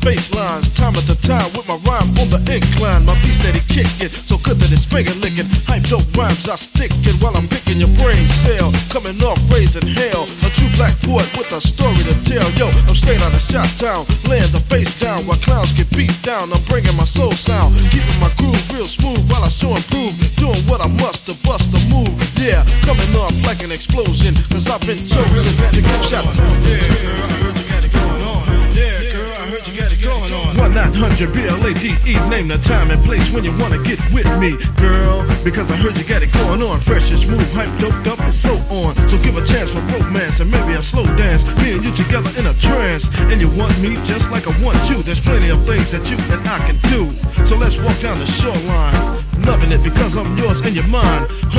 bass lines, time after time with my rhyme on the incline. My beat steady kicking, so good that it's finger licking. Hype dope rhymes I stick it while I'm picking your brain cell. Coming off raising hell, a true black poet with a story to tell. Yo, I'm straight out of Shot Town, laying the bass down while clowns get beat down. I'm bringing my soul sound, keeping my groove real smooth while I show and prove. Doing what I must to bust a move. Yeah, coming off like an explosion, cause I've been chosen to get Shot Town. Yeah, girl, I heard you got it going on. Yeah, girl, I heard you got it going on. 1-900 BLADE, name the time and place when you wanna get with me, girl. Because I heard you got it going on, fresh and smooth, hype, doped up, and so on. So give a chance for romance and maybe a slow dance. Me and you together in a trance, and you want me just like I want you. There's plenty of things that you and I can do. So let's walk down the shoreline, loving it because I'm yours and you're mine.